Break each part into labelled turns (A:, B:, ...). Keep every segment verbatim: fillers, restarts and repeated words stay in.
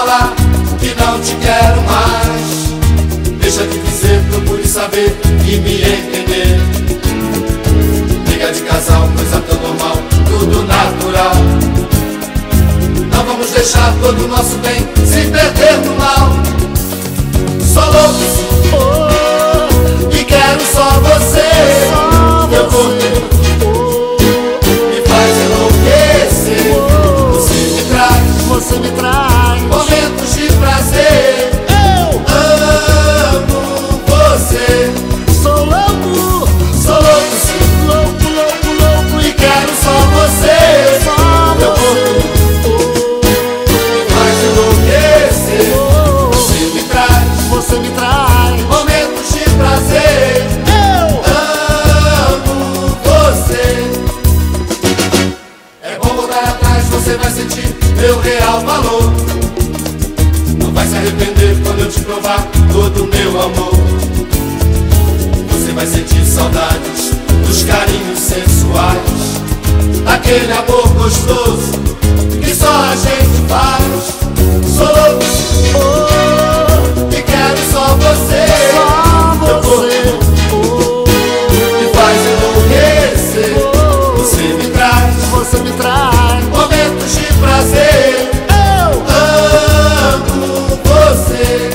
A: falar que não te quero mais. Deixa de dizer, procure saber e me entender. Briga de casal, coisa tão normal, tudo natural. Não vamos deixar todo o nosso bem se perder no mal. Sou louco oh, e quero só você. Só meu corpo me faz enlouquecer. Oh, você me traz,
B: você me traz
A: momentos de prazer.
B: Eu
A: amo você.
B: Sou louco,
A: sou louco sim,
B: louco, louco, louco
A: e quero só você.
B: Só
A: meu corpo me faz enlouquecer. Oh, você me traz,
B: você me traz
A: momentos de prazer.
B: Eu
A: amo você. É bom voltar atrás, você vai sentir meu real valor. Não vai se arrepender quando eu te provar todo o meu amor. Você vai sentir saudades dos carinhos sensuais, daquele amor gostoso que só a gente faz. Sou louco oh, e quero só você.
B: Só
A: meu
B: você
A: corpo me faz enlouquecer. Oh, você me traz,
B: você me traz
A: momentos de prazer.
B: Eu
A: amo você.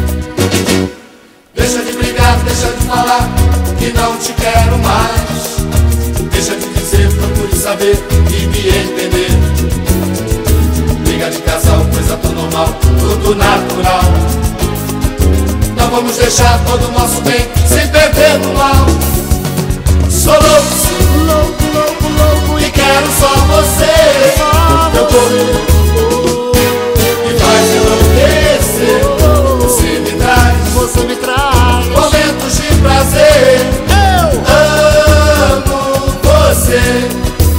A: Deixa de brigar, deixa de falar que não te quero mais. Deixa de dizer, procure saber e me entender. Briga de casal, coisa tão normal, tudo natural. Não vamos deixar todo o nosso bem se perder no mal. Sou louco,
B: louco, louco, louco
A: e quero só você.
B: Só
A: meu
B: você
A: corpo me faz enlouquecer. Você me traz,
B: você me traz
A: momentos de prazer.
B: Eu
A: amo você.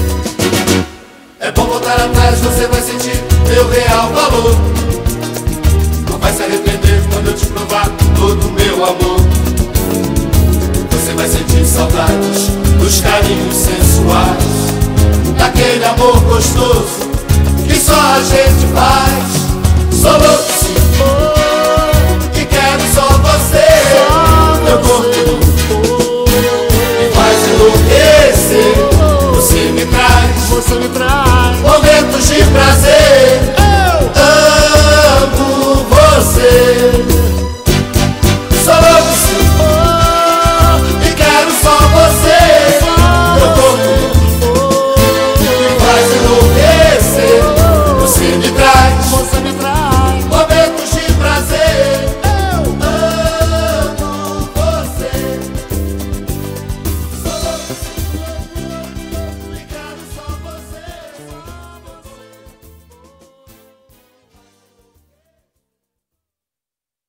A: É bom voltar atrás, você vai sentir meu real valor. Não vai se arrepender quando eu te provar todo o meu amor. Você vai sentir saudades dos carinhos sensuais, daquele amor gostoso que só a gente faz. Sou louco sim,
B: oh,
A: e quero só você.
B: Só
A: meu corpo me faz enlouquecer. Você me traz,
B: você me traz